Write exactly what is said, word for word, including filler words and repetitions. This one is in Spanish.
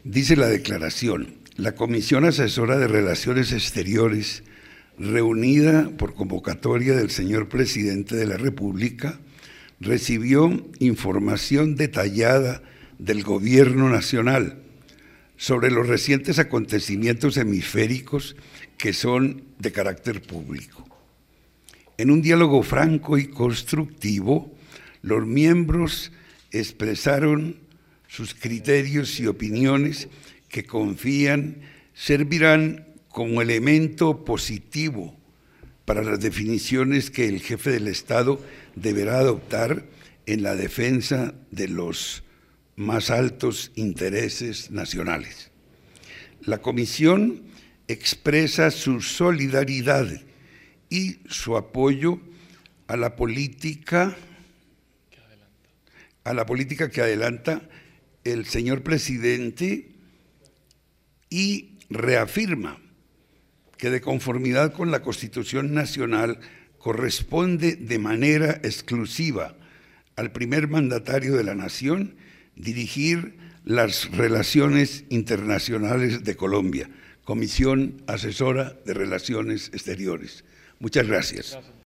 Dice la declaración: la Comisión Asesora de Relaciones Exteriores, reunida por convocatoria del señor Presidente de la República, recibió información detallada del Gobierno Nacional sobre los recientes acontecimientos hemisféricos que son de carácter público. En un diálogo franco y constructivo, los miembros expresaron sus criterios y opiniones que confían servirán como elemento positivo para las definiciones que el jefe del Estado deberá adoptar en la defensa de los más altos intereses nacionales. La Comisión expresa su solidaridad y su apoyo a la política, a la política que adelanta el señor Presidente y reafirma que, de conformidad con la Constitución Nacional, corresponde de manera exclusiva al primer mandatario de la Nación dirigir las relaciones internacionales de Colombia, Comisión Asesora de Relaciones Exteriores. Muchas gracias. Gracias.